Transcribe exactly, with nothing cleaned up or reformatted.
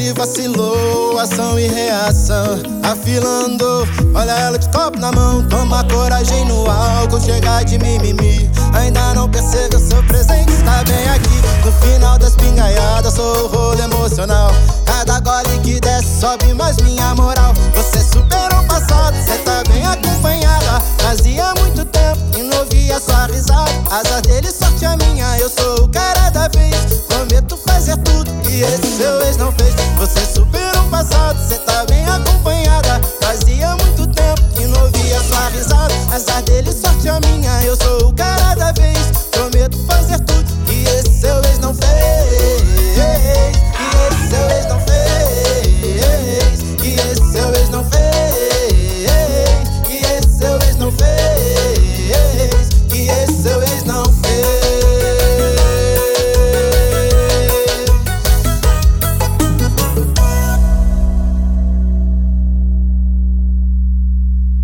ele vacilou, ação e reação. A fila andou, olha ela de copo na mão. Toma coragem no álcool, chega de mimimi. Ainda não percebeu, seu presente está bem aqui. No final das pingaiadas, sou o rolo emocional. Cada gole que desce, sobe mais minha moral. Você superou o passado, cê tá bem acompanhada. Fazia muito tempo que não ouvia sua risada. Azar dele, sorte a minha, eu sou o cara da vez. Prometo fazer tudo que esse seu ex não fez. Você superou o passado, cê tá bem acompanhada. Fazia muito tempo que não ouvia sua risada. Azar dele, sorte a minha, eu sou o cara da vez.